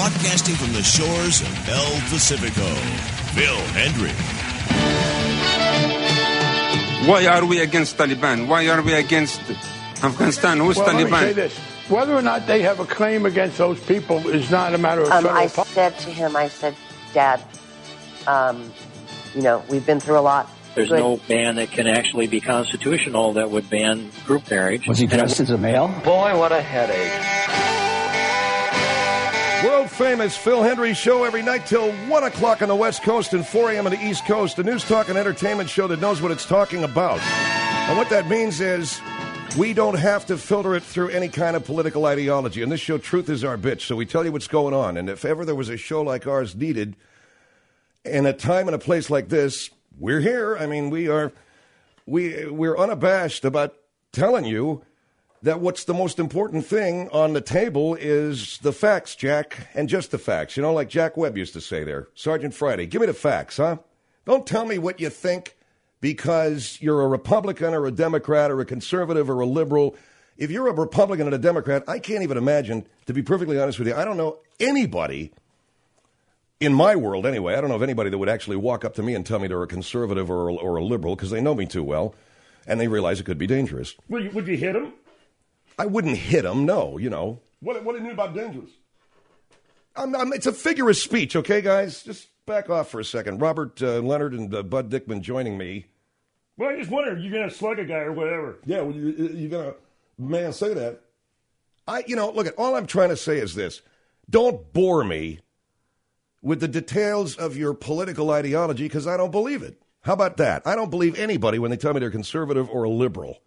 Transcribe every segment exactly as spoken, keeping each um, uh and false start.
broadcasting from the shores of El Pacifico, Phil Hendry. Why are we against Taliban? Why are we against Afghanistan? Who's well, Taliban? Let me say this. Whether or not they have a claim against those people is not a matter of um, federal I policy. said to him, I said, Dad, um, you know, we've been through a lot. There's Good. no ban that can actually be constitutional that would ban group marriage. Was he dressed as a male? Boy, what a headache. World-famous Phil Hendry Show every night till one o'clock on the West Coast and four a.m. on the East Coast. A news, talk, and entertainment show that knows what it's talking about. And what that means is we don't have to filter it through any kind of political ideology. And this show, Truth is Our Bitch, so we tell you what's going on. And if ever there was a show like ours needed in a time and a place like this, we're here. I mean, we are, we, we're unabashed about telling you that what's the most important thing on the table is the facts, Jack, and just the facts. You know, like Jack Webb used to say there, Sergeant Friday, give me the facts, huh? Don't tell me what you think because you're a Republican or a Democrat or a conservative or a liberal. If you're a Republican and a Democrat, I can't even imagine, to be perfectly honest with you, I don't know anybody in my world anyway, I don't know of anybody that would actually walk up to me and tell me they're a conservative or, or a liberal because they know me too well and they realize it could be dangerous. Would you, would you hit them? I wouldn't hit him, no, you know. What, what do you mean about dangerous? I'm, I'm, it's a figure of speech, okay, guys? Just back off for a second. Robert uh, Leonard and uh, Bud Dickman joining me. Well, I just wonder if you're going to slug a guy or whatever. Yeah, well, you, you're going to, man, say that. I, you know, look, at all I'm trying to say is this. Don't bore me with the details of your political ideology because I don't believe it. How about that? I don't believe anybody when they tell me they're conservative or a liberal.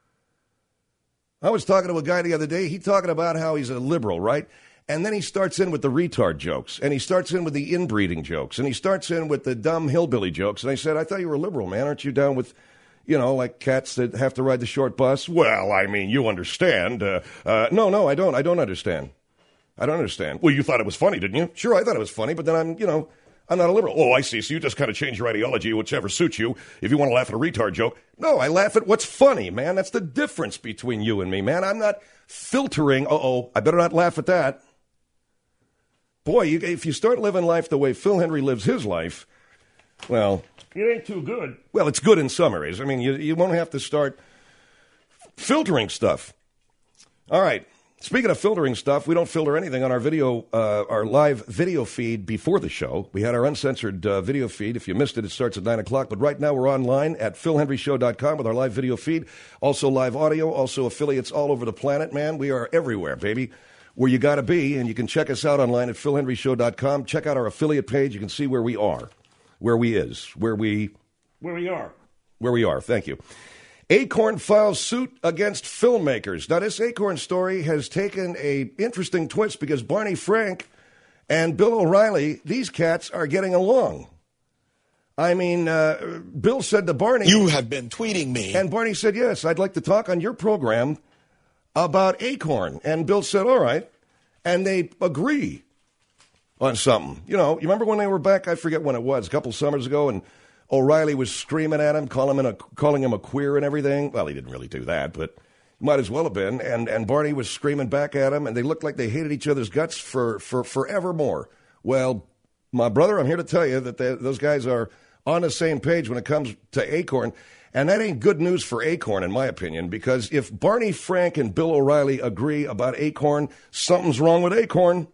I was talking to a guy the other day. He talking about how he's a liberal, right? And then he starts in with the retard jokes, and he starts in with the inbreeding jokes, and he starts in with the dumb hillbilly jokes. And I said, I thought you were a liberal, man. Aren't you down with, you know, like cats that have to ride the short bus? Well, I mean, you understand. Uh, uh, no, no, I don't. I don't understand. I don't understand. Well, you thought it was funny, didn't you? Sure, I thought it was funny, but then I'm, you know, I'm not a liberal. Oh, I see. So you just kind of change your ideology, whichever suits you. If you want to laugh at a retard joke. No, I laugh at what's funny, man. That's the difference between you and me, man. I'm not filtering. Uh-oh, I better not laugh at that. Boy, you, if you start living life the way Phil Hendry lives his life, well. It ain't too good. Well, it's good in some areas. I mean, you, you won't have to start filtering stuff. All right. Speaking of filtering stuff, we don't filter anything on our video, uh, our live video feed before the show. We had our uncensored uh, video feed. If you missed it, it starts at nine o'clock. But right now we're online at phil hendry show dot com with our live video feed. Also live audio, also affiliates all over the planet, man. We are everywhere, baby, where you got to be. And you can check us out online at phil hendry show dot com. Check out our affiliate page. You can see where we are, where we is, where we... Where we are. Where we are. Thank you. Acorn files suit against filmmakers. Now, this Acorn story has taken a interesting twist because Barney Frank and Bill O'Reilly, these cats are getting along. I mean, uh, Bill said to Barney... You have been tweeting me. And Barney said, yes, I'd like to talk on your program about Acorn. And Bill said, all right. And they agree on something. You know, you remember when they were back? I forget when it was, a couple summers ago, and O'Reilly was screaming at him, calling him a, calling him a queer and everything. Well, he didn't really do that, but might as well have been. And and Barney was screaming back at him, and they looked like they hated each other's guts for, for forevermore. Well, my brother, I'm here to tell you that they, those guys are on the same page when it comes to Acorn. And that ain't good news for Acorn, in my opinion, because if Barney Frank and Bill O'Reilly agree about Acorn, something's wrong with Acorn.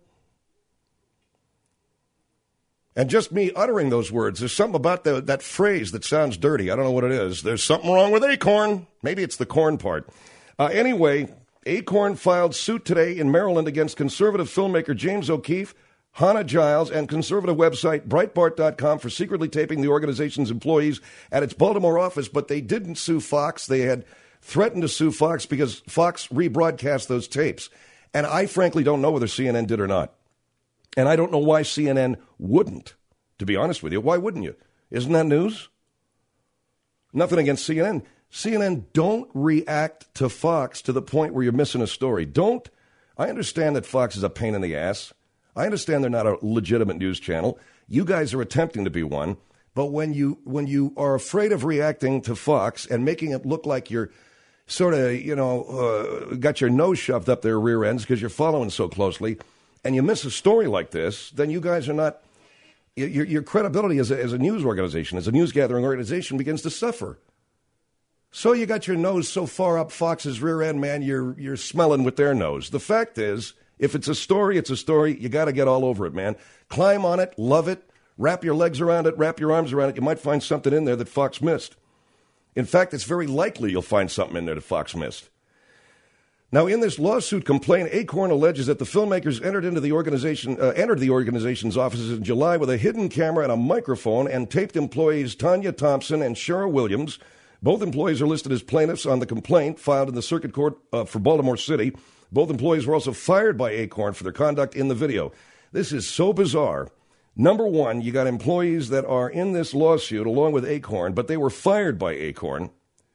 And just me uttering those words, there's something about the, that phrase that sounds dirty. I don't know what it is. There's something wrong with Acorn. Maybe it's the corn part. Uh, anyway, Acorn filed suit today in Maryland against conservative filmmaker James O'Keefe, Hannah Giles, and conservative website Breitbart dot com for secretly taping the organization's employees at its Baltimore office. But they didn't sue Fox. They had threatened to sue Fox because Fox rebroadcast those tapes. And I frankly don't know whether C N N did or not. And I don't know why C N N wouldn't, to be honest with you. Why wouldn't you? Isn't that news? Nothing against C N N. C N N, don't react to Fox to the point where you're missing a story. Don't. I understand that Fox is a pain in the ass. I understand they're not a legitimate news channel. You guys are attempting to be one. But when you when you are afraid of reacting to Fox and making it look like you're sort of, you know, uh, got your nose shoved up their rear ends because you're following so closely, and you miss a story like this, then you guys are not, your, your credibility as a, as a news organization, as a news gathering organization begins to suffer. So you got your nose so far up Fox's rear end, man, you're, you're smelling with their nose. The fact is, if it's a story, it's a story. You got to get all over it, man. Climb on it, love it, wrap your legs around it, wrap your arms around it. You might find something in there that Fox missed. In fact, it's very likely you'll find something in there that Fox missed. Now, in this lawsuit complaint, Acorn alleges that the filmmakers entered into the organization, uh, entered the organization's offices in July with a hidden camera and a microphone and taped employees Tanya Thompson and Cheryl Williams. Both employees are listed as plaintiffs on the complaint filed in the Circuit Court uh, for Baltimore City. Both employees were also fired by Acorn for their conduct in the video. This is so bizarre. Number one, you got employees that are in this lawsuit along with Acorn, but they were fired by Acorn.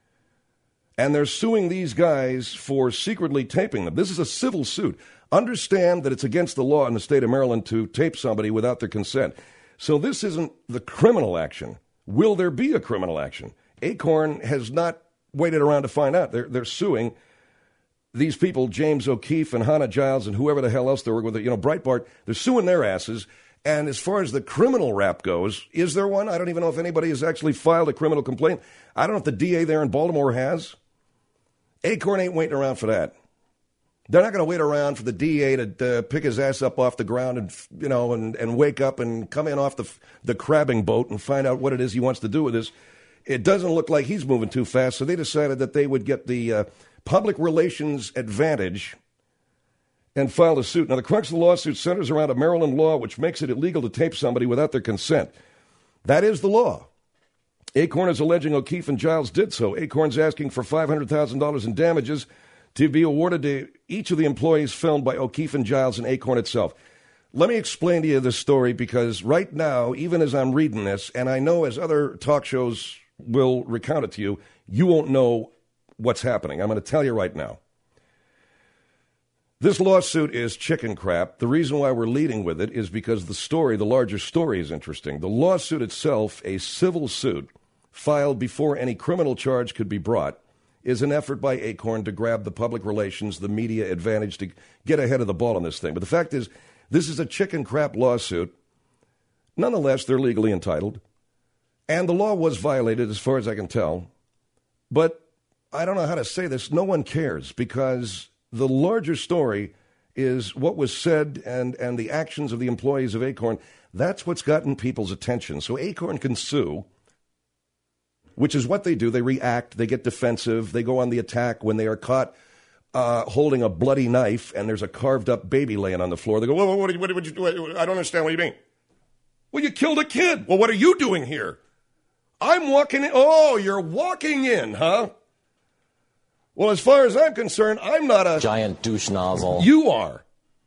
And they're suing these guys for secretly taping them. This is a civil suit. Understand that it's against the law in the state of Maryland to tape somebody without their consent. So this isn't the criminal action. Will there be a criminal action? Acorn has not waited around to find out. They're, they're suing these people, James O'Keefe and Hannah Giles and whoever the hell else they're working with, you know, Breitbart. They're suing their asses. And as far as the criminal rap goes, is there one? I don't even know if anybody has actually filed a criminal complaint. I don't know if the D A there in Baltimore has. Acorn ain't waiting around for that. They're not going to wait around for the D A to uh, pick his ass up off the ground and, you know, and, and wake up and come in off the the crabbing boat and find out what it is he wants to do with this. It doesn't look like he's moving too fast, so they decided that they would get the uh, public relations advantage and filed a suit. Now, the crux of the lawsuit centers around a Maryland law which makes it illegal to tape somebody without their consent. That is the law. Acorn is alleging O'Keefe and Giles did so. Acorn's asking for five hundred thousand dollars in damages to be awarded to each of the employees filmed by O'Keefe and Giles and Acorn itself. Let me explain to you this story, because right now, even as I'm reading this, and I know as other talk shows will recount it to you, you won't know what's happening. I'm going to tell you right now. This lawsuit is chicken crap. The reason why we're leading with it is because the story, the larger story, is interesting. The lawsuit itself, a civil suit filed before any criminal charge could be brought, is an effort by Acorn to grab the public relations, the media advantage, to get ahead of the ball on this thing. But the fact is, this is a chicken crap lawsuit. Nonetheless, they're legally entitled. And the law was violated as far as I can tell. But I don't know how to say this. No one cares, because the larger story is what was said and, and the actions of the employees of Acorn. That's what's gotten people's attention. So Acorn can sue, which is what they do. They react. They get defensive. They go on the attack when they are caught uh, holding a bloody knife and there's a carved-up baby laying on the floor. They go, whoa, whoa, what, what, what, you, what, I don't understand. What do you mean? Well, you killed a kid. Well, what are you doing here? I'm walking in. Oh, you're walking in, huh? Well, as far as I'm concerned, I'm not a giant douche nozzle. You are.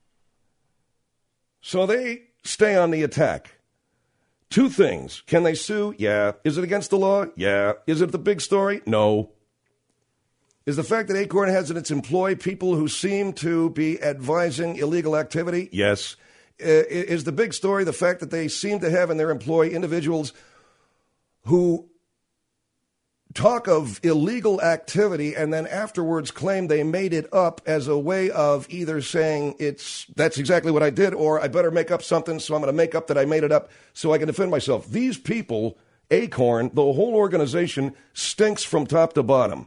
So they stay on the attack. Two things. Can they sue? Yeah. Is it against the law? Yeah. Is it the big story? No. Is the fact that Acorn has in its employ people who seem to be advising illegal activity? Yes. Is the big story the fact that they seem to have in their employ individuals who talk of illegal activity and then afterwards claim they made it up as a way of either saying it's that's exactly what I did, or I better make up something, so I'm going to make up that I made it up so I can defend myself? These people, Acorn, the whole organization, stinks from top to bottom.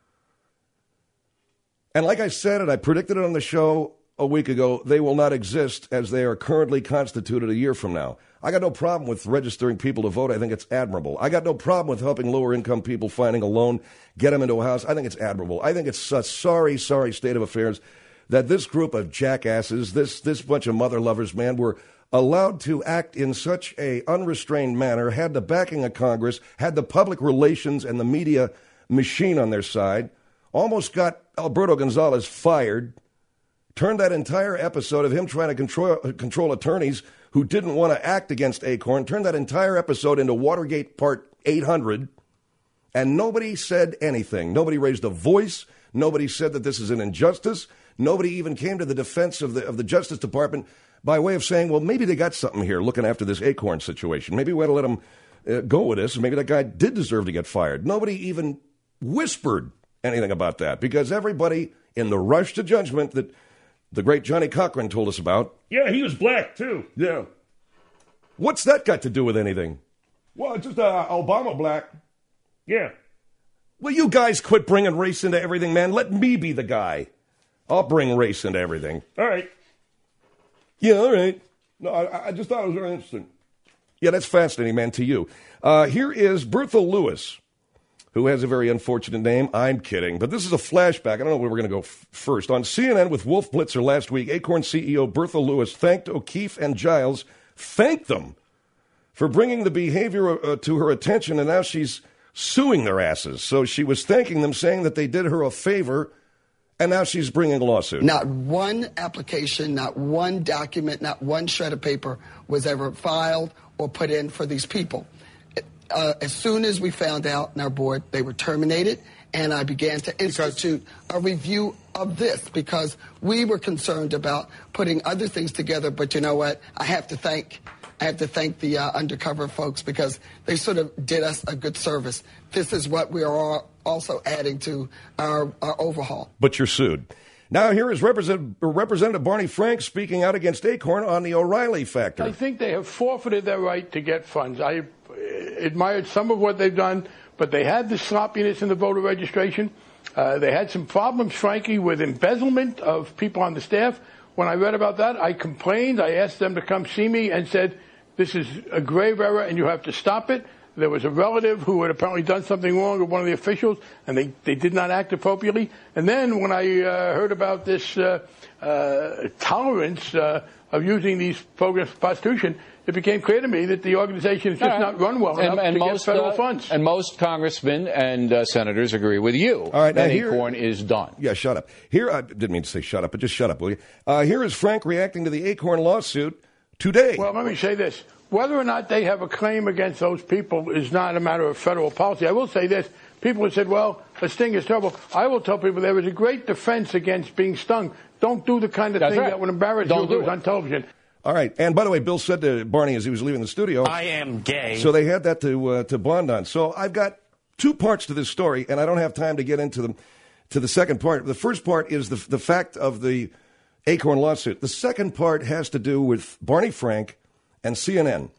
And like I said, and I predicted it on the show a week ago, they will not exist as they are currently constituted a year from now. I got no problem with registering people to vote. I think it's admirable. I got no problem with helping lower-income people finding a loan, get them into a house. I think it's admirable. I think it's a sorry, sorry state of affairs that this group of jackasses, this this bunch of mother lovers, man, were allowed to act in such a unrestrained manner, had the backing of Congress, had the public relations and the media machine on their side, almost got Alberto Gonzalez fired, turned that entire episode of him trying to control, control attorneys who didn't want to act against Acorn, turned that entire episode into Watergate Part eight hundred, and nobody said anything. Nobody raised a voice. Nobody said that this is an injustice. Nobody even came to the defense of the of the Justice Department by way of saying, well, maybe they got something here looking after this Acorn situation. Maybe we ought to let them uh, go with this, and maybe that guy did deserve to get fired. Nobody even whispered anything about that, because everybody in the rush to judgment that the great Johnny Cochran told us about. Yeah, he was black, too. Yeah. What's that got to do with anything? Well, just uh, Obama black. Yeah. Will you guys quit bringing race into everything, man? Let me be the guy. I'll bring race into everything. All right. Yeah, all right. No, I, I just thought it was very interesting. Yeah, that's fascinating, man, to you. Uh, here is Bertha Lewis, who has a very unfortunate name. I'm kidding. But this is a flashback. I don't know where we're going to go f- first. On C N N with Wolf Blitzer last week, Acorn C E O Bertha Lewis thanked O'Keefe and Giles, thanked them for bringing the behavior uh, to her attention, and now she's suing their asses. So she was thanking them, saying that they did her a favor, and now she's bringing a lawsuit. Not one application, not one document, not one shred of paper was ever filed or put in for these people. Uh, as soon as we found out in our board, they were terminated, and I began to institute a review of this because we were concerned about putting other things together. But you know what? I have to thank I have to thank the uh, undercover folks because they sort of did us a good service. This is what we are all also adding to our, our overhaul. But you're sued. Now here is Represent- Representative Barney Frank speaking out against Acorn on the O'Reilly factor. I think they have forfeited their right to get funds. I admired some of what they've done, but they had the sloppiness in the voter registration. Uh, they had some problems, frankly, with embezzlement of people on the staff. When I read about that, I complained. I asked them to come see me and said, this is a grave error and you have to stop it. There was a relative who had apparently done something wrong with one of the officials, and they, they did not act appropriately. And then when I uh, heard about this uh, uh, tolerance uh, of using these programs for prostitution, it became clear to me that the organization is just right. not run well and, enough and to most, get federal uh, funds. And most congressmen and uh, senators agree with you. All right, that here, Acorn is done. Yeah, shut up. Here, I didn't mean to say shut up, but just shut up, will you? Uh, here is Frank reacting to the Acorn lawsuit today. Well, let me say this. Whether or not they have a claim against those people is not a matter of federal policy. I will say this. People have said, well, a sting is terrible. I will tell people there is a great defense against being stung. Don't do the kind of That's thing right. that would embarrass Don't you do it. on television. All right. And by the way, Bill said to Barney as he was leaving the studio, I am gay. So they had that to uh, to bond on. So I've got two parts to this story, and I don't have time to get into them to the second part. The first part is the the fact of the Acorn lawsuit. The second part has to do with Barney Frank and C N N.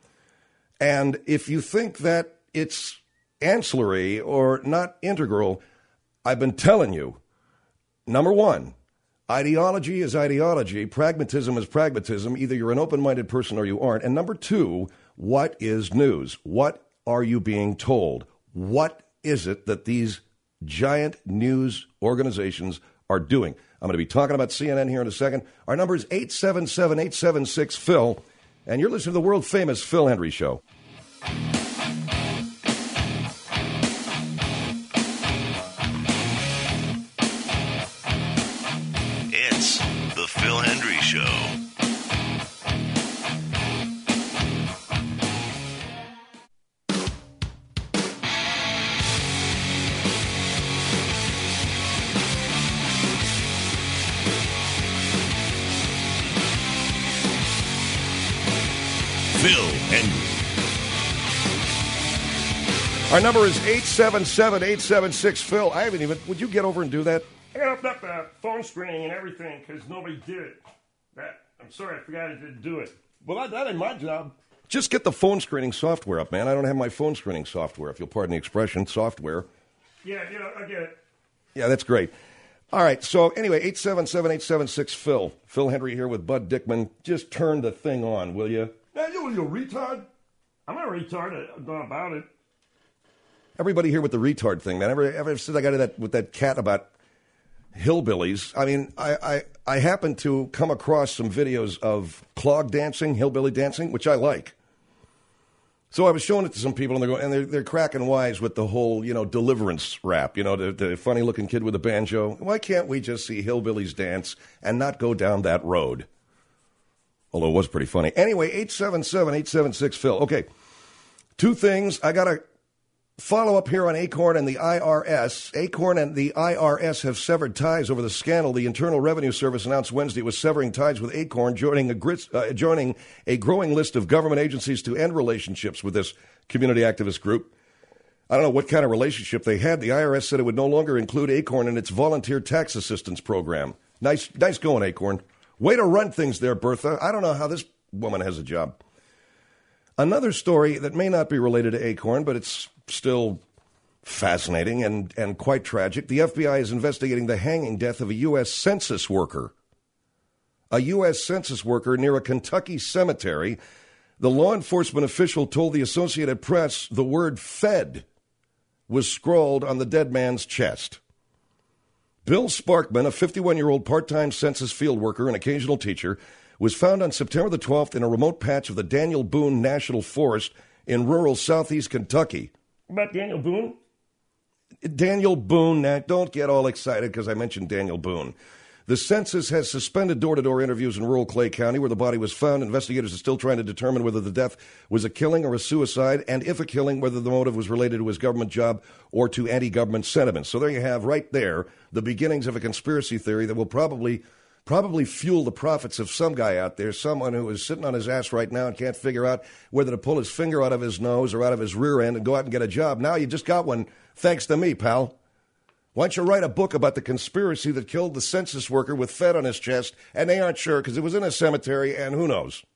And if you think that it's ancillary or not integral, I've been telling you, number one, ideology is ideology, pragmatism is pragmatism. Either you're an open-minded person or you aren't. And number two, what is news? What are you being told? What is it that these giant news organizations are doing? I'm going to be talking about C N N here in a second. Our number is eight seven seven, eight seven six, P H I L, and you're listening to the world-famous Phil Hendry Show. It's the Phil Hendry Show. Phil Hendry. Our number is eight seven seven, eight seven six, P H I L. I haven't even... Would you get over and do that? I got opened up the phone screening and everything because nobody did it. That, I'm sorry, I forgot I didn't do it. Well, that, that ain't my job. Just get the phone screening software up, man. I don't have my phone screening software, if you'll pardon the expression, software. Yeah, yeah, I get it. Yeah, that's great. All right, so anyway, eight seven seven, eight seven six, P H I L. Phil Hendry here with Bud Dickman. Just turn the thing on, will you? Yeah, you, you retard. I'm not a retard. I know about it. Everybody here with the retard thing, man. Ever, ever since I got to that with that cat about hillbillies, I mean, I, I, I happened to come across some videos of clog dancing, hillbilly dancing, which I like. So I was showing it to some people, and they're going, and they're, they're cracking wise with the whole, you know, Deliverance rap, you know, the, the funny-looking kid with the banjo. Why can't we just see hillbillies dance and not go down that road? Although it was pretty funny. Anyway, eight seven seven, eight seven six, Phil. Okay, two things. I got to follow up here on Acorn and the I R S. Acorn and the I R S have severed ties over the scandal. The Internal Revenue Service announced Wednesday it was severing ties with Acorn, joining a, grit, uh, joining a growing list of government agencies to end relationships with this community activist group. I don't know what kind of relationship they had. The I R S said it would no longer include Acorn in its volunteer tax assistance program. Nice, nice going, Acorn. Way to run things there, Bertha. I don't know how this woman has a job. Another story that may not be related to Acorn, but it's still fascinating and, and quite tragic. The F B I is investigating the hanging death of a U S Census worker. A U S Census worker near a Kentucky cemetery. The law enforcement official told the Associated Press the word Fed was scrawled on the dead man's chest. Bill Sparkman, a fifty-one-year-old part-time census field worker and occasional teacher, was found on September the twelfth in a remote patch of the Daniel Boone National Forest in rural southeast Kentucky. About Daniel Boone? Daniel Boone, now don't get all excited because I mentioned Daniel Boone. The census has suspended door-to-door interviews in rural Clay County where the body was found. Investigators are still trying to determine whether the death was a killing or a suicide, and if a killing, whether the motive was related to his government job or to anti-government sentiments. So there you have right there the beginnings of a conspiracy theory that will probably probably fuel the profits of some guy out there, someone who is sitting on his ass right now and can't figure out whether to pull his finger out of his nose or out of his rear end and go out and get a job. Now you just got one, thanks to me, pal. Why don't you write a book about the conspiracy that killed the census worker with Fed on his chest, and they aren't sure because it was in a cemetery, and who knows?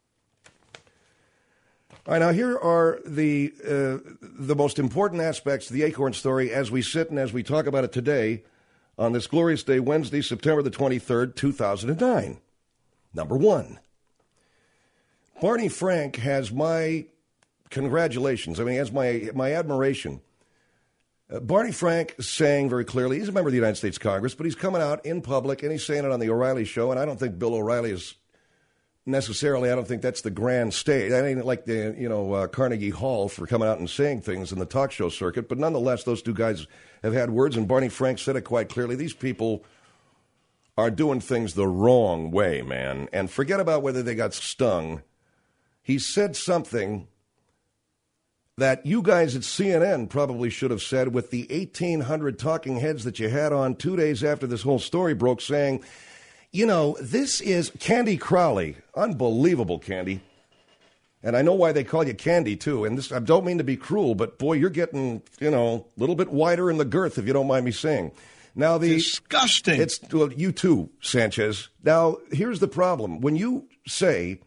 All right, now here are the uh, the most important aspects of the Acorn story as we sit and as we talk about it today on this glorious day, Wednesday, September the twenty-third, two thousand nine. Number one, Barney Frank has my congratulations. I mean, he has my, my admiration. Uh, Barney Frank is saying very clearly, he's a member of the United States Congress, but he's coming out in public and he's saying it on the O'Reilly show, and I don't think Bill O'Reilly is necessarily, I don't think that's the grand stage. I ain't like the, you know, uh, Carnegie Hall for coming out and saying things in the talk show circuit, but nonetheless, those two guys have had words, and Barney Frank said it quite clearly. These people are doing things the wrong way, man, and forget about whether they got stung. He said something that you guys at C N N probably should have said with the eighteen hundred talking heads that you had on two days after this whole story broke, saying, you know, this is Candy Crowley. Unbelievable, Candy. And I know why they call you Candy, too. And this, I don't mean to be cruel, but, boy, you're getting, you know, a little bit wider in the girth, if you don't mind me saying. Now, the disgusting. It's, well, you too, Sanchez. Now, here's the problem. When you say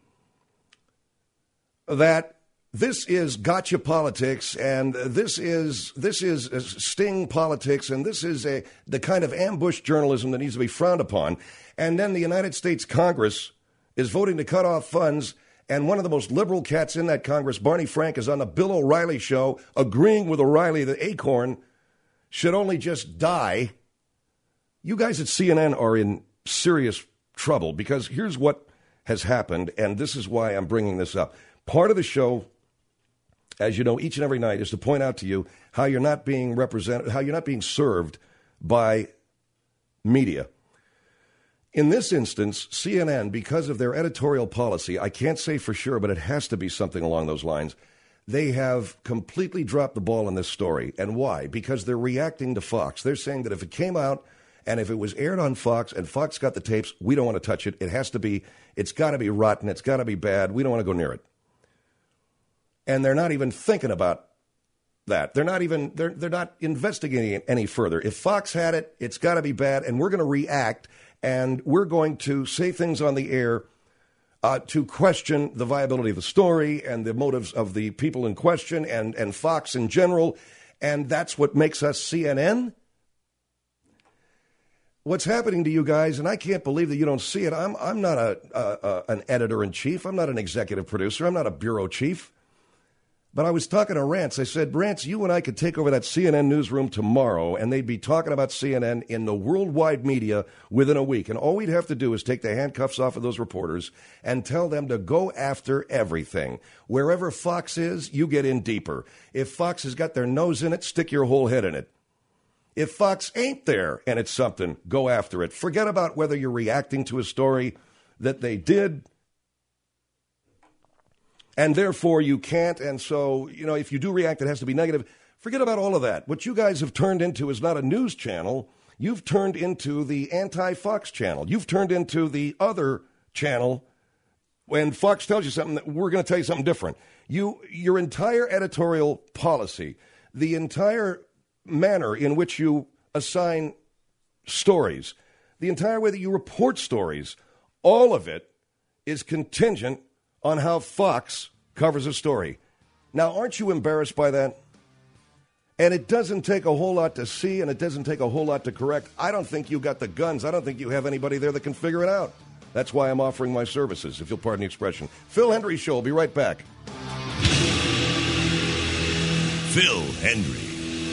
that this is gotcha politics, and this is this is sting politics, and this is a the kind of ambush journalism that needs to be frowned upon. And then the United States Congress is voting to cut off funds, and one of the most liberal cats in that Congress, Barney Frank, is on the Bill O'Reilly show, agreeing with O'Reilly that Acorn should only just die. You guys at C N N are in serious trouble, because here's what has happened, and this is why I'm bringing this up. Part of the show, as you know, each and every night is to point out to you how you're not being represented, how you're not being served by media. In this instance, C N N, because of their editorial policy, I can't say for sure, but it has to be something along those lines, they have completely dropped the ball in this story. And why? Because they're reacting to Fox. They're saying that if it came out and if it was aired on Fox and Fox got the tapes, we don't want to touch it. It has to be, it's got to be rotten. It's got to be bad. We don't want to go near it. And they're not even thinking about that. They're not even, they're, they're not investigating it any further. If Fox had it, it's got to be bad, and we're going to react, and we're going to say things on the air uh, to question the viability of the story and the motives of the people in question and, and Fox in general, and that's what makes us C N N? What's happening to you guys, and I can't believe that you don't see it, I'm, I'm not a, a, a an editor-in-chief, I'm not an executive producer, I'm not a bureau chief. But I was talking to Rance. I said, Rance, you and I could take over that C N N newsroom tomorrow, and they'd be talking about C N N in the worldwide media within a week. And all we'd have to do is take the handcuffs off of those reporters and tell them to go after everything. Wherever Fox is, you get in deeper. If Fox has got their nose in it, stick your whole head in it. If Fox ain't there and it's something, go after it. Forget about whether you're reacting to a story that they did, and therefore you can't. And so, you know, if you do react, it has to be negative. Forget about all of that. What you guys have turned into is not a news channel. You've turned into the anti-Fox channel. You've turned into the other channel. When Fox tells you something, we're going to tell you something different. You, your entire editorial policy, the entire manner in which you assign stories, the entire way that you report stories, all of it is contingent on how Fox covers a story. Now, aren't you embarrassed by that? And it doesn't take a whole lot to see, and it doesn't take a whole lot to correct. I don't think you got the guns. I don't think you have anybody there that can figure it out. That's why I'm offering my services, if you'll pardon the expression. Phil Hendrie Show. Will be right back. Phil Hendrie.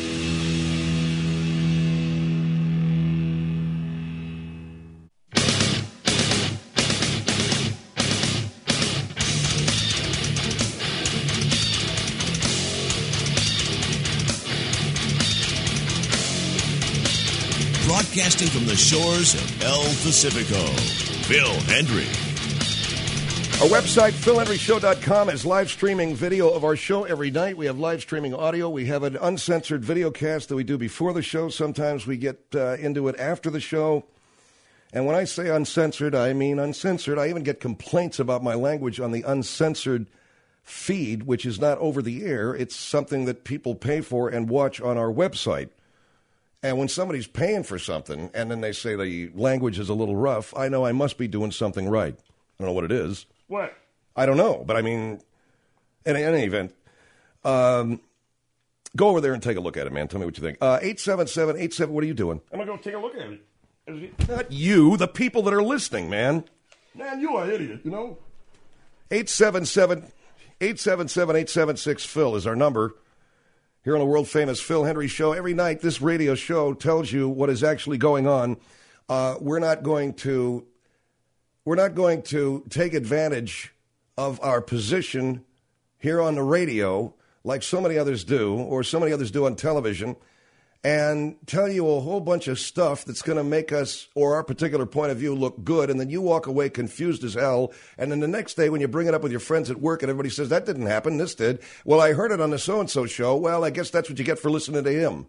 Broadcasting from the shores of El Pacifico, Phil Hendrie. Our website, phil hendrie show dot com, is live streaming video of our show every night. We have live streaming audio. We have an uncensored video cast that we do before the show. Sometimes we get uh, into it after the show. And when I say uncensored, I mean uncensored. I even get complaints about my language on the uncensored feed, which is not over the air. It's something that people pay for and watch on our website. And when somebody's paying for something and then they say the language is a little rough, I know I must be doing something right. I don't know what it is. What? I don't know, but I mean, in any event, um, go over there and take a look at it, man. Tell me what you think. Uh, eight seven seven, eight seven, what are you doing? I'm going to go take a look at it. it. Not you, the people that are listening, man. Man, you are an idiot, you know? eight seven seven, eight seven seven, eight seven six, Phil is our number. Here on the world-famous Phil Hendrie Show, every night this radio show tells you what is actually going on. Uh, we're not going to we're not going to take advantage of our position here on the radio like so many others do, or so many others do on television, and tell you a whole bunch of stuff that's going to make us, or our particular point of view, look good, and then you walk away confused as hell, and then the next day when you bring it up with your friends at work and everybody says, that didn't happen, this did. Well, I heard it on the so-and-so show. Well, I guess that's what you get for listening to him.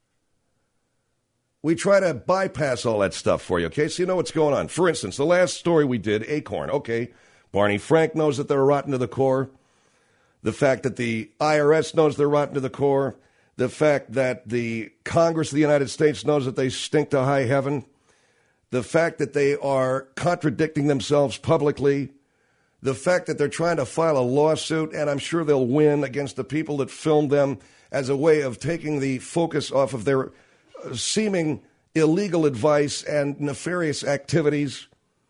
We try to bypass all that stuff for you, okay? So you know what's going on. For instance, the last story we did, Acorn, okay, Barney Frank knows that they're rotten to the core. The fact that the I R S knows they're rotten to the core. The fact that the Congress of the United States knows that they stink to high heaven. The fact that they are contradicting themselves publicly. The fact that they're trying to file a lawsuit, and I'm sure they'll win, against the people that filmed them as a way of taking the focus off of their seeming illegal advice and nefarious activities.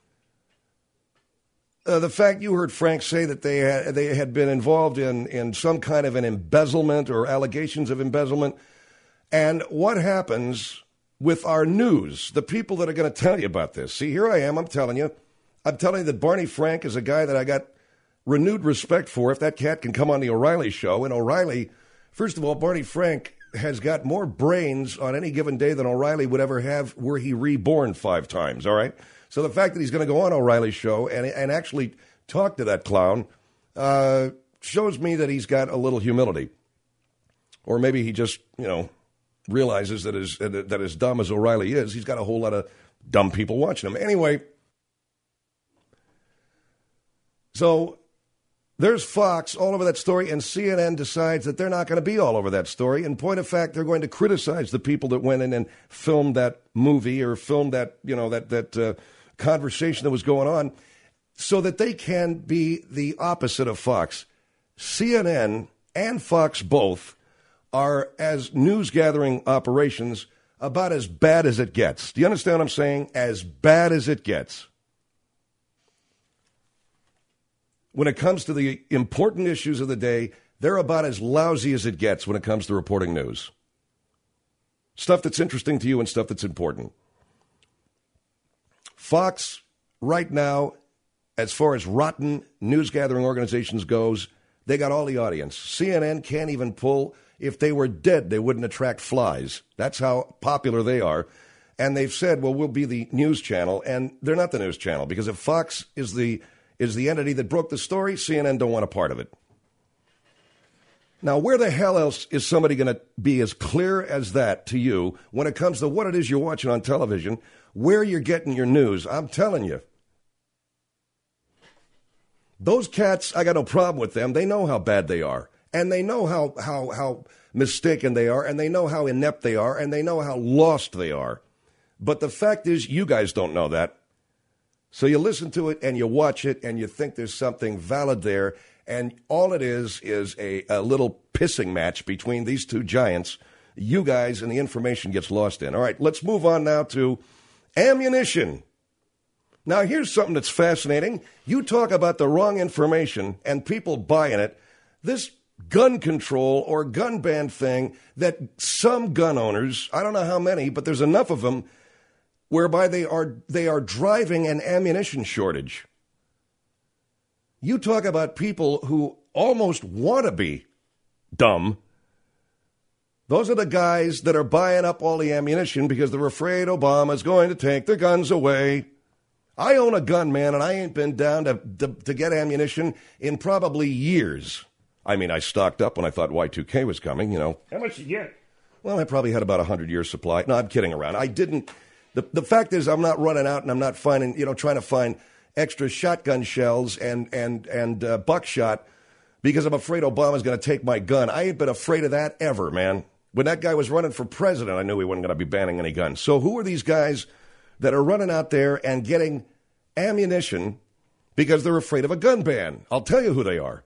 Uh, the fact you heard Frank say that they had, they had been involved in, in some kind of an embezzlement or allegations of embezzlement. And what happens with our news, the people that are going to tell you about this? See, here I am, I'm telling you. I'm telling you that Barney Frank is a guy that I got renewed respect for. If that cat can come on the O'Reilly show. And O'Reilly, first of all, Barney Frank has got more brains on any given day than O'Reilly would ever have were he reborn five times, all right? So the fact that he's going to go on O'Reilly's show and and actually talk to that clown uh, shows me that he's got a little humility. Or maybe he just, you know, realizes that as, that as dumb as O'Reilly is, he's got a whole lot of dumb people watching him. Anyway, so there's Fox all over that story, and C N N decides that they're not going to be all over that story. In point of fact, they're going to criticize the people that went in and filmed that movie or filmed that, you know, that that uh, conversation that was going on, so that they can be the opposite of Fox. C N N and Fox both are, as news-gathering operations, about as bad as it gets. Do you understand what I'm saying? As bad as it gets. When it comes to the important issues of the day, they're about as lousy as it gets when it comes to reporting news. Stuff that's interesting to you and stuff that's important. Fox, right now, as far as rotten news-gathering organizations goes, they got all the audience. C N N can't even pull, if they were dead, they wouldn't attract flies. That's how popular they are. And they've said, well, we'll be the news channel. And they're not the news channel, because if Fox is the is the entity that broke the story, C N N don't want a part of it. Now, where the hell else is somebody going to be as clear as that to you when it comes to what it is you're watching on television, where you're getting your news? I'm telling you. Those cats, I got no problem with them. They know how bad they are. And they know how, how, how mistaken they are. And they know how inept they are. And they know how lost they are. But the fact is, you guys don't know that. So you listen to it and you watch it and you think there's something valid there, and all it is is a, a little pissing match between these two giants, you guys, and the information gets lost in. All right, let's move on now to ammunition. Now, here's something that's fascinating. You talk about the wrong information and people buying it. This gun control or gun ban thing that some gun owners, I don't know how many, but there's enough of them, whereby they are they are driving an ammunition shortage. You talk about people who almost want to be dumb. Those are the guys that are buying up all the ammunition because they're afraid Obama's going to take their guns away. I own a gun, man, and I ain't been down to, to, to get ammunition in probably years. I mean, I stocked up when I thought Y two K was coming, you know. How much you get? Well, I probably had about a hundred years supply. No, I'm kidding around. I didn't. The, the fact is I'm not running out and I'm not finding, you know, trying to find extra shotgun shells and, and, and uh, buckshot because I'm afraid Obama's going to take my gun. I ain't been afraid of that ever, man. When that guy was running for president, I knew he wasn't going to be banning any guns. So who are these guys that are running out there and getting ammunition because they're afraid of a gun ban? I'll tell you who they are.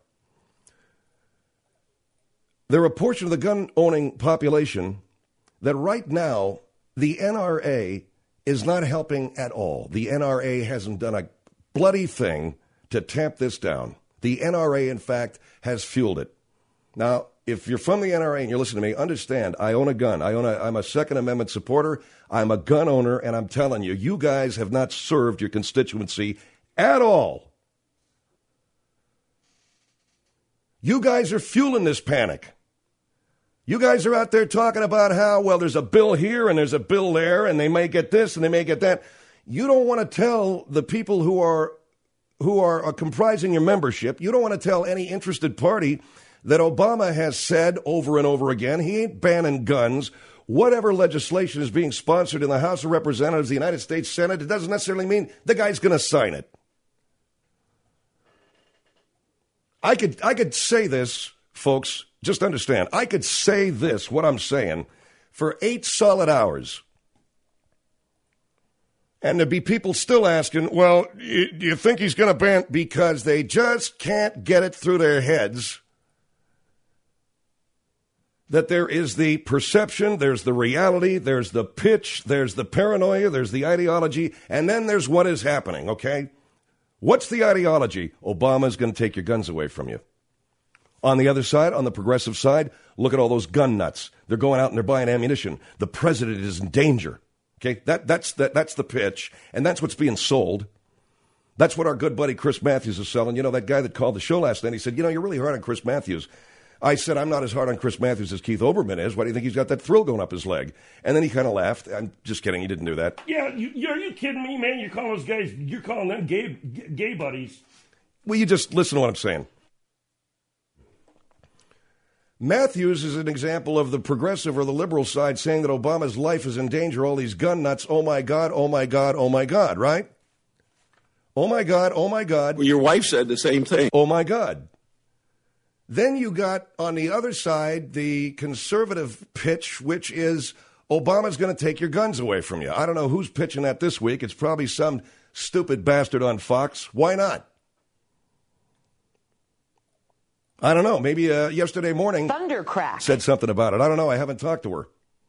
They're a portion of the gun-owning population that right now the N R A is not helping at all. The N R A hasn't done a bloody thing to tamp this down. The N R A, in fact, has fueled it. Now, if you're from the N R A and you're listening to me, understand, I own a gun. I own a, I'm a Second Amendment supporter. I'm a gun owner, and I'm telling you, you guys have not served your constituency at all. You guys are fueling this panic. You guys are out there talking about how, well, there's a bill here and there's a bill there, and they may get this and they may get that. You don't want to tell the people who are who are uh, comprising your membership, you don't want to tell any interested party that Obama has said over and over again, he ain't banning guns. Whatever legislation is being sponsored in the House of Representatives, the United States Senate, it doesn't necessarily mean the guy's going to sign it. I could I could say this, folks. Just understand, I could say this, what I'm saying, for eight solid hours. And there'd be people still asking, well, do you think he's going to ban? Because they just can't get it through their heads that there is the perception, there's the reality, there's the pitch, there's the paranoia, there's the ideology, and then there's what is happening, okay? What's the ideology? Obama's going to take your guns away from you. On the other side, on the progressive side, look at all those gun nuts. They're going out and they're buying ammunition. The president is in danger. Okay, that, that's, that, that's the pitch, and that's what's being sold. That's what our good buddy Chris Matthews is selling. You know, that guy that called the show last night, he said, you know, you're really hard on Chris Matthews. I said, I'm not as hard on Chris Matthews as Keith Olbermann is. Why do you think he's got that thrill going up his leg? And then he kind of laughed. I'm just kidding. He didn't do that. Yeah, you, are you kidding me, man? You're calling those guys, you're calling them gay, gay buddies. Well, you just listen to what I'm saying. Matthews is an example of the progressive or the liberal side saying that Obama's life is in danger. All these gun nuts. Oh, my God. Oh, my God. Oh, my God. Right? Oh, my God. Oh, my God. Well, your wife said the same thing. Oh, my God. Then you got on the other side the conservative pitch, which is Obama's going to take your guns away from you. I don't know who's pitching that this week. It's probably some stupid bastard on Fox. Why not? I don't know. Maybe uh, yesterday morning Thundercrack said something about it. I don't know. I haven't talked to her.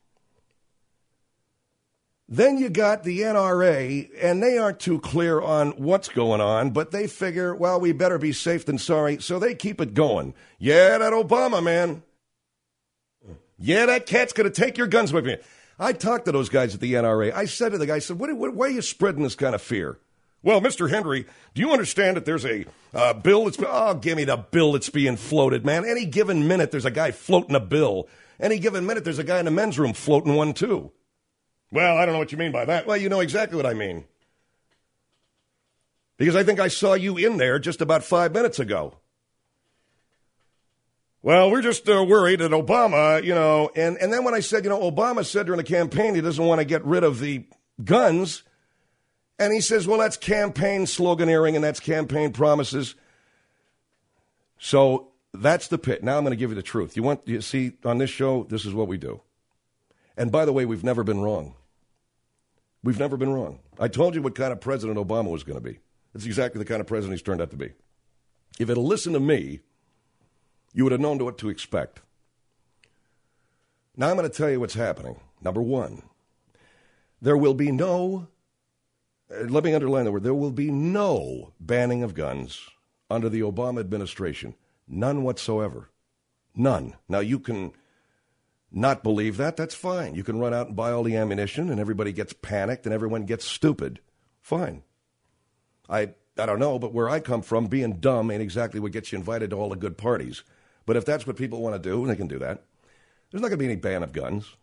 Then you got the N R A, and they aren't too clear on what's going on, but they figure, well, we better be safe than sorry, so they keep it going. Yeah, that Obama, man. Yeah, that cat's going to take your guns away from you. I talked to those guys at the N R A. I said to the guy, I said, what, what, why are you spreading this kind of fear? Well, Mister Henry, do you understand that there's a uh, bill that's... Oh, give me the bill that's being floated, man. Any given minute, there's a guy floating a bill. Any given minute, there's a guy in the men's room floating one, too. Well, I don't know what you mean by that. Well, you know exactly what I mean. Because I think I saw you in there just about five minutes ago. Well, we're just uh, worried that Obama, you know... And, and then when I said, you know, Obama said during the campaign he doesn't want to get rid of the guns... And he says, well, that's campaign sloganeering and that's campaign promises. So that's the pit. Now I'm going to give you the truth. You want, you see, on this show, this is what we do. And by the way, we've never been wrong. We've never been wrong. I told you what kind of president Obama was going to be. That's exactly the kind of president he's turned out to be. If it had listened to me, you would have known what to expect. Now I'm going to tell you what's happening. Number one, there will be no, uh, let me underline the word, there will be no banning of guns under the Obama administration. None whatsoever. None. Now you can not believe that, that's fine. You can run out and buy all the ammunition and everybody gets panicked and everyone gets stupid. Fine. I I don't know, but where I come from, being dumb ain't exactly what gets you invited to all the good parties. But if that's what people want to do, they can do that. There's not going to be any ban of guns.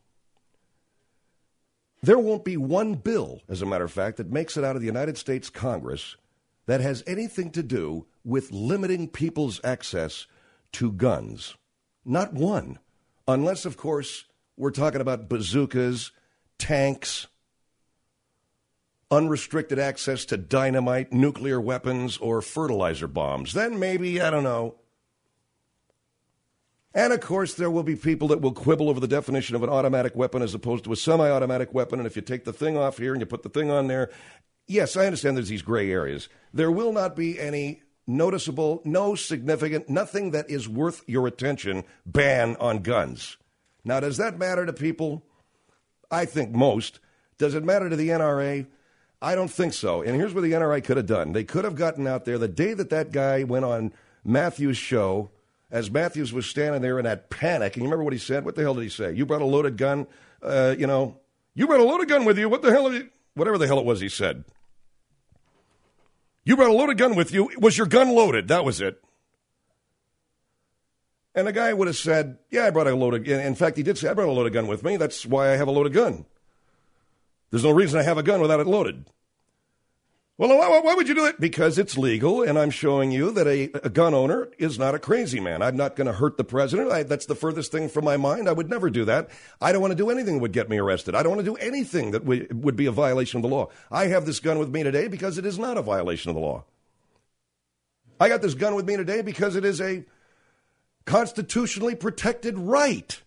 There won't be one bill, as a matter of fact, that makes it out of the United States Congress that has anything to do with limiting people's access to guns. Not one. Unless, of course, we're talking about bazookas, tanks, unrestricted access to dynamite, nuclear weapons, or fertilizer bombs. Then maybe, I don't know. And, of course, there will be people that will quibble over the definition of an automatic weapon as opposed to a semi-automatic weapon. And if you take the thing off here and you put the thing on there, yes, I understand there's these gray areas. There will not be any noticeable, no significant, nothing that is worth your attention ban on guns. Now, does that matter to people? I think most. Does it matter to the N R A? I don't think so. And here's what the N R A could have done. They could have gotten out there the day that that guy went on Matthews' show, as Matthews was standing there in that panic. And you remember what he said? What the hell did he say? You brought a loaded gun? Uh, you know, you brought a loaded gun with you. What the hell? Are you? Whatever the hell it was he said. You brought a loaded gun with you. Was your gun loaded? That was it. And the guy would have said, yeah, I brought a loaded gun. In fact, he did say, I brought a loaded gun with me. That's why I have a loaded gun. There's no reason I have a gun without it loaded. Well, why, why would you do it? Because it's legal, and I'm showing you that a, a gun owner is not a crazy man. I'm not going to hurt the president. I, that's the furthest thing from my mind. I would never do that. I don't want to do anything that would get me arrested. I don't want to do anything that w- would be a violation of the law. I have this gun with me today because it is not a violation of the law. I got this gun with me today because it is a constitutionally protected right.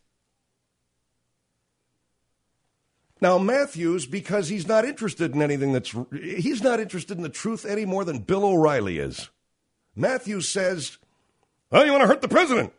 Now, Matthews, because he's not interested in anything that's, he's not interested in the truth any more than Bill O'Reilly is. Matthews says, oh, you want to hurt the president?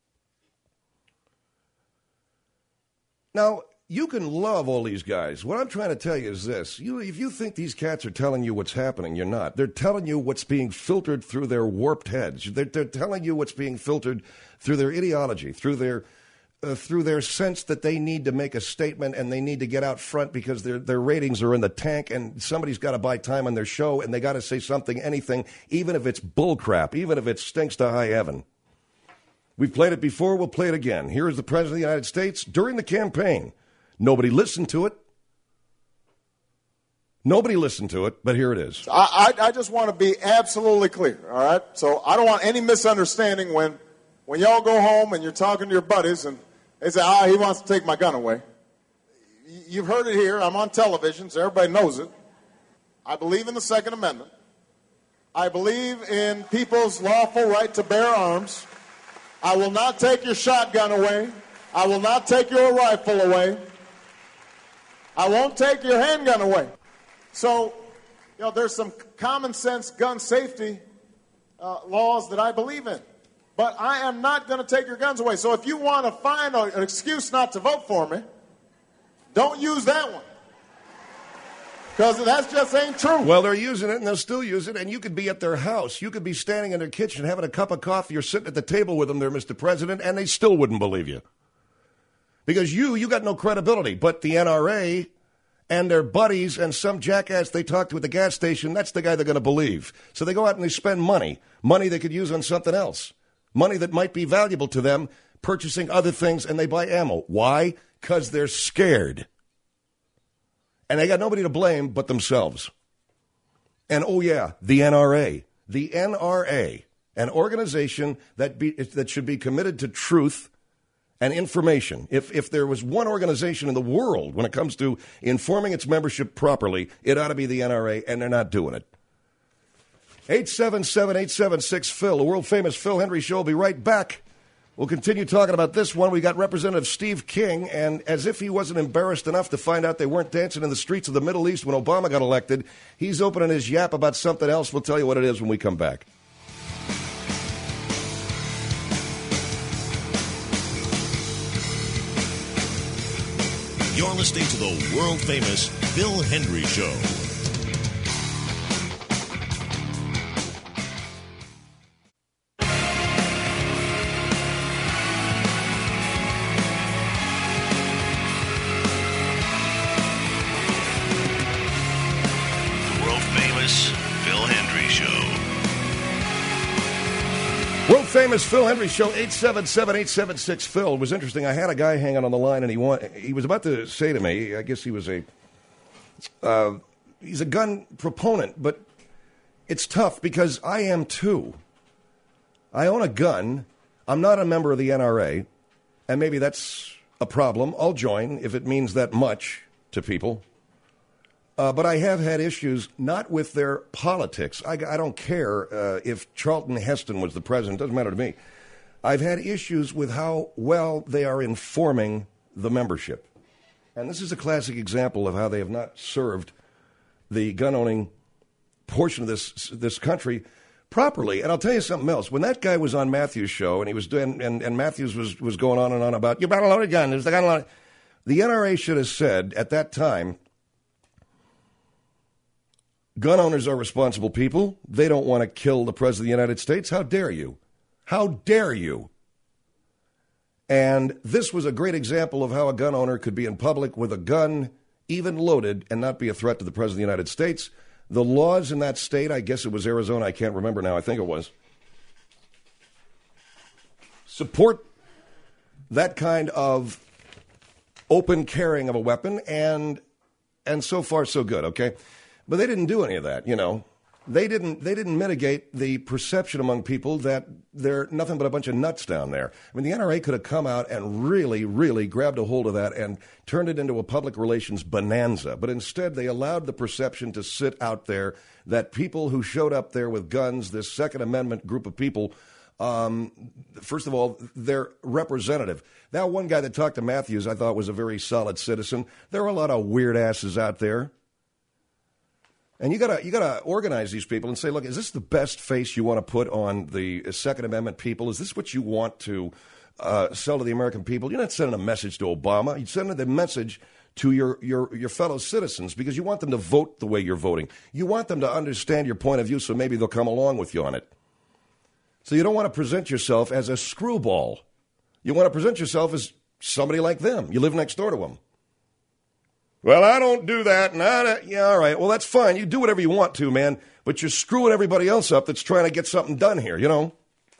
Now, you can love all these guys. What I'm trying to tell you is this. You, if you think these cats are telling you what's happening, you're not. They're telling you what's being filtered through their warped heads. They're, they're telling you what's being filtered through their ideology, through their Uh, through their sense that they need to make a statement and they need to get out front because their their ratings are in the tank and somebody's got to buy time on their show and they got to say something, anything, even if it's bullcrap, even if it stinks to high heaven. We've played it before, we'll play it again. Here is the President of the United States during the campaign. Nobody listened to it. Nobody listened to it, but here it is. I, I, I just want to be absolutely clear, all right? So I don't want any misunderstanding when, when y'all go home and you're talking to your buddies and they say, ah, he wants to take my gun away. You've heard it here. I'm on television, so everybody knows it. I believe in the Second Amendment. I believe in people's lawful right to bear arms. I will not take your shotgun away. I will not take your rifle away. I won't take your handgun away. So, you know, there's some common sense gun safety uh, laws that I believe in. But I am not going to take your guns away. So if you want to find a, an excuse not to vote for me, don't use that one. Because that just ain't true. Well, they're using it, and they'll still use it, and you could be at their house. You could be standing in their kitchen having a cup of coffee. You're sitting at the table with them there, Mister President, and they still wouldn't believe you. Because you, you got no credibility. But the N R A and their buddies and some jackass they talk to at the gas station, that's the guy they're going to believe. So they go out and they spend money, money they could use on something else. Money that might be valuable to them, purchasing other things, and they buy ammo. Why? Because they're scared. And they got nobody to blame but themselves. And, oh, yeah, the N R A. The N R A, an organization that be, that should be committed to truth and information. If, if there was one organization in the world when it comes to informing its membership properly, it ought to be the N R A, and they're not doing it. eight seven seven, eight seven six, Phil, the world-famous Phil Hendry Show. Will be right back We'll continue talking about this one. We got Representative Steve King, and as if he wasn't embarrassed enough to find out they weren't dancing in the streets of the Middle East when Obama got elected, he's opening his yap about something else. We'll tell you what it is when we come back. You're listening to the world-famous Phil Hendrie Show. Famous Phil Hendrie Show, eight seven seven, eight seven six, Phil. It was interesting. I had a guy hanging on the line, and he want, he was about to say to me, I guess he was a, uh, he's a gun proponent, but it's tough because I am too. I own a gun. I'm not a member of the N R A, and maybe that's a problem. I'll join if it means that much to people. Uh, but I have had issues not with their politics. I, I don't care uh, if Charlton Heston was the president. It doesn't matter to me. I've had issues with how well they are informing the membership. And this is a classic example of how they have not served the gun-owning portion of this this country properly. And I'll tell you something else. When that guy was on Matthews' show, and he was doing, and, and Matthews was, was going on and on about, you've got a loaded gun, there's the gun loaded. The N R A should have said at that time, gun owners are responsible people. They don't want to kill the President of the United States. How dare you? How dare you? And this was a great example of how a gun owner could be in public with a gun, even loaded, and not be a threat to the President of the United States. The laws in that state, I guess it was Arizona, I can't remember now, I think it was, support that kind of open carrying of a weapon, and and so far so good, okay? But they didn't do any of that, you know. They didn't they didn't mitigate the perception among people that they're nothing but a bunch of nuts down there. I mean, the N R A could have come out and really, really grabbed a hold of that and turned it into a public relations bonanza. But instead, they allowed the perception to sit out there that people who showed up there with guns, this Second Amendment group of people, um, first of all, they're representative. That one guy that talked to Matthews, I thought was a very solid citizen. There are a lot of weird asses out there. And you gotta you gotta organize these people and say, look, is this the best face you want to put on the Second Amendment people? Is this what you want to uh, sell to the American people? You're not sending a message to Obama. You're sending the message to your, your, your fellow citizens because you want them to vote the way you're voting. You want them to understand your point of view so maybe they'll come along with you on it. So you don't want to present yourself as a screwball. You want to present yourself as somebody like them. You live next door to them. Well, I don't do that. And I, yeah, all right. Well, that's fine. You do whatever you want to, man. But you're screwing everybody else up that's trying to get something done here, you know?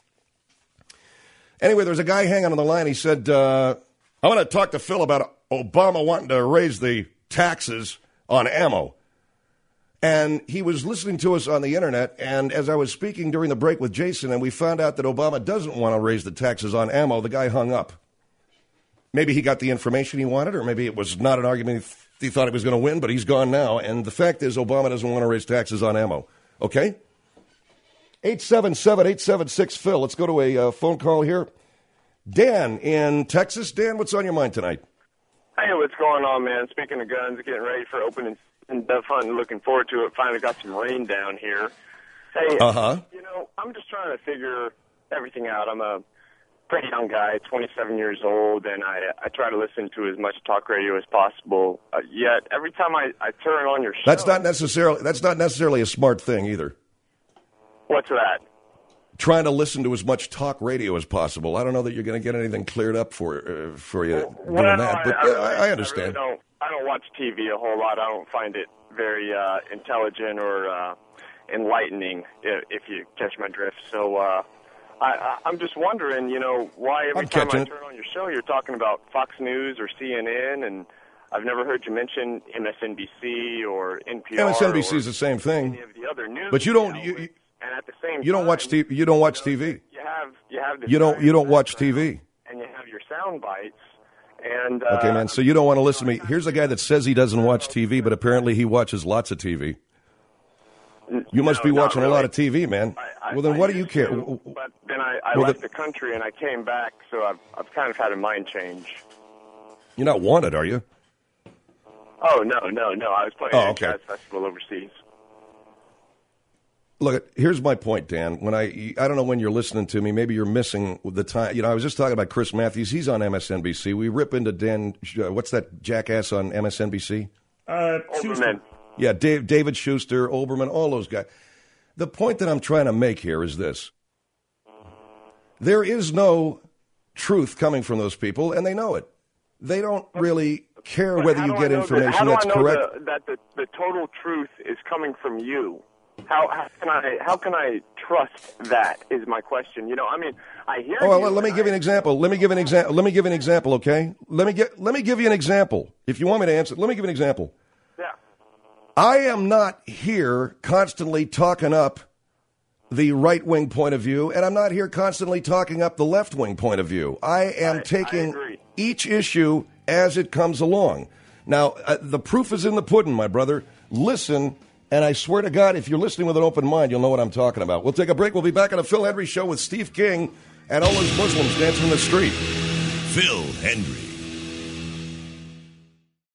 Anyway, there's a guy hanging on the line. He said, uh, I want to talk to Phil about Obama wanting to raise the taxes on ammo. And he was listening to us on the Internet. And as I was speaking during the break with Jason, and we found out that Obama doesn't want to raise the taxes on ammo, the guy hung up. Maybe he got the information he wanted, or maybe it was not an argument he thought he was going to win, but he's gone now. And the fact is, Obama doesn't want to raise taxes on ammo. Okay? eight seven seven, eight seven six, Phil. Let's go to a uh, phone call here. Dan in Texas. Dan, what's on your mind tonight? Hey, what's going on, man? Speaking of guns, getting ready for opening and dove hunting, looking forward to it. Finally got some rain down here. Hey, uh-huh. you know, I'm just trying to figure everything out. I'm a pretty young guy, twenty-seven years old, and I I try to listen to as much talk radio as possible. Uh, yet every time I, I turn on your show, that's not necessarily that's not necessarily a smart thing either. What's that? Trying to listen to as much talk radio as possible. I don't know that you're going to get anything cleared up for uh, for you well, doing no, that, but I, yeah, I, I, I understand. I, really don't, I don't watch T V a whole lot. I don't find it very uh, intelligent or uh, enlightening, if, if you catch my drift. So. Uh, I, I'm just wondering, you know, why every I'm time I catching turn on your show, you're talking about Fox News or C N N, and I've never heard you mention M S N B C or N P R. M S N B C is the same thing, any of the other news but you don't. You, outlets. And at the same you don't time, watch T V. You don't watch T V. You have you have. You don't. You don't watch T V. And you have your sound bites. And uh, okay, man. So you don't want to listen to me. Here's a guy that says he doesn't watch T V, but apparently he watches lots of T V. You must no, be watching really. a lot of T V, man. I, Well, then I what do you used care? to, but then I, I Well, left the- the country and I came back, so I've I've kind of had a mind change. You're not wanted, are you? Oh no, no, no! I was playing Oh, at a okay. jazz festival overseas. Look, here's my point, Dan. When I I don't know when you're listening to me, maybe you're missing the time. You know, I was just talking about Chris Matthews. He's on M S N B C. We rip into Dan. Uh, what's that jackass on M S N B C? Uh, Olbermann. Yeah, Dave, David Schuster, Olbermann, all those guys. The point that I'm trying to make here is this: there is no truth coming from those people, and they know it. They don't really care But whether how you do get I know information that, how do that's I know correct. The, that the, the total truth is coming from you? How, how can I how can I trust that? Is my question. You know, I mean, I hear. Oh, well, you let me and give you an I- example. Let me give an example. Let me give an example, okay? Let me get. Let me give you an example. If you want me to answer, let me give you an example. Yeah. I am not here constantly talking up the right wing point of view, and I'm not here constantly talking up the left wing point of view. I am I- I taking agree. each issue as it comes along. Now, uh, the proof is in the pudding, my brother. Listen, and I swear to God, if you're listening with an open mind, you'll know what I'm talking about. We'll take a break. We'll be back on the Phil Hendry Show with Steve King and all those Muslims dancing in the street. Phil Hendry.